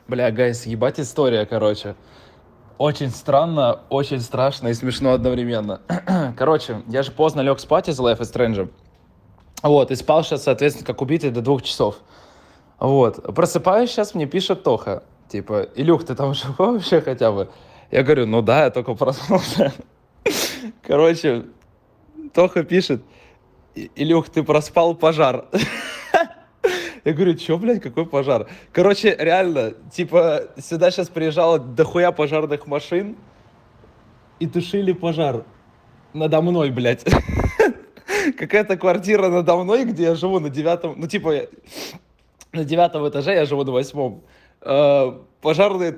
Бля, гайс, ебать история, короче. Очень странно, очень страшно и смешно одновременно. Короче, я же поздно лег спать из Life is Strange. Вот, и спал сейчас, соответственно, как убитый до 2 часов. Вот, просыпаюсь сейчас, мне пишет Тоха. Типа, Илюх, ты там живой вообще хотя бы? Я говорю, ну да, я только проснулся. Короче, Тоха пишет, Илюх, ты проспал пожар. Я говорю, чё, блядь, какой пожар? Короче, реально, типа, сюда сейчас приезжало дохуя пожарных машин и тушили пожар надо мной, блядь. Какая-то квартира надо мной, где я живу на 9, ну, типа, на 9 этаже, я живу на 8. Пожарные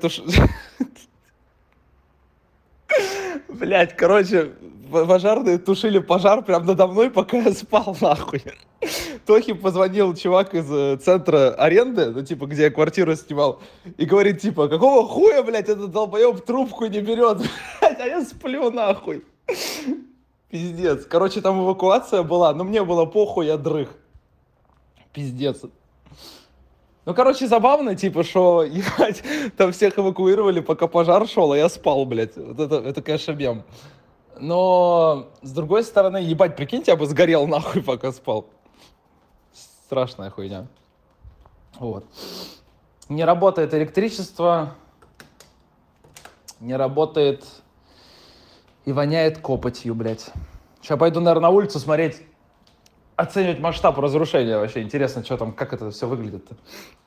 Блядь, короче, пожарные тушили пожар прямо надо мной, пока я спал, нахуй. Тохе позвонил чувак из центра аренды, ну, типа, где я квартиру снимал, и говорит, типа, какого хуя, блядь, этот долбоеб трубку не берет, блядь, а я сплю, нахуй. Пиздец. Короче, там эвакуация была, но мне было похуй, я дрых. Пиздец. Ну, короче, забавно, типа, что, ебать, там всех эвакуировали, пока пожар шел, а я спал, блядь. Вот это конечно, мем. Но, с другой стороны, ебать, прикиньте, я бы сгорел нахуй, пока спал. Страшная хуйня. Вот. Не работает электричество, не работает и воняет копотью, блядь. Сейчас пойду, наверное, на улицу смотреть, оценивать масштаб разрушения вообще. Интересно, что там, как это все выглядит-то.